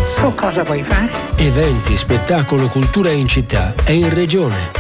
Lights. Tu cosa vuoi fare? Eventi, spettacolo, cultura in città e in regione.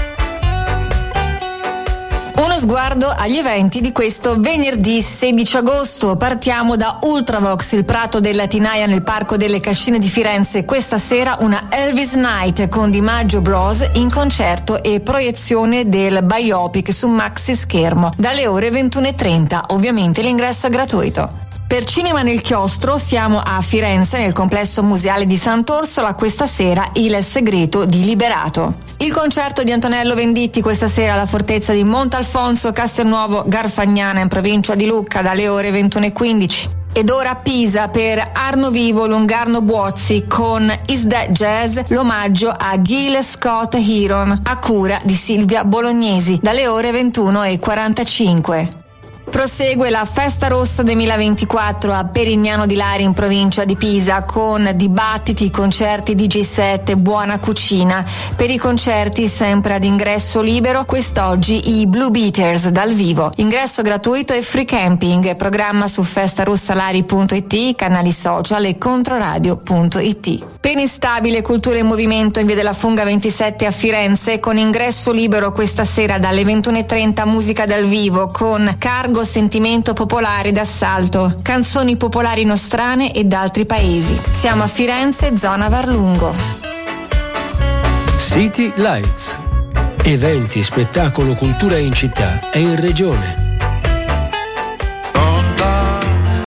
Uno sguardo agli eventi di questo venerdì 16 agosto. Partiamo da Ultravox, il prato della Tinaia nel Parco delle Cascine di Firenze. Questa sera una Elvis Night con Di Maggio Bros in concerto e proiezione del biopic su maxi schermo dalle ore 21:30. Ovviamente l'ingresso è gratuito. Per Cinema nel Chiostro siamo a Firenze nel complesso museale di Sant'Orsola, questa sera Il segreto di Liberato. Il concerto di Antonello Venditti questa sera alla Fortezza di Montalfonso, Castelnuovo Garfagnana in provincia di Lucca dalle ore 21:15. Ed ora a Pisa per Arno Vivo Lungarno Buozzi con Is That Jazz, l'omaggio a Gil Scott Heron a cura di Silvia Bolognesi dalle ore 21:45. Prosegue la Festa Rossa 2024 a Perignano di Lari in provincia di Pisa con dibattiti, concerti, DJ set e buona cucina. Per i concerti sempre ad ingresso libero quest'oggi i Blue Beaters dal vivo. Ingresso gratuito e free camping. Programma su festarossalari.it, canali social e controradio.it. Pene Stabile Cultura in Movimento in via della Funga 27 a Firenze con ingresso libero questa sera dalle 21:30 musica dal vivo con Cargo Sentimento Popolare d'Assalto, canzoni popolari nostrane e da altri paesi. Siamo a Firenze, zona Varlungo. City Lights. Eventi, spettacolo, cultura in città e in regione.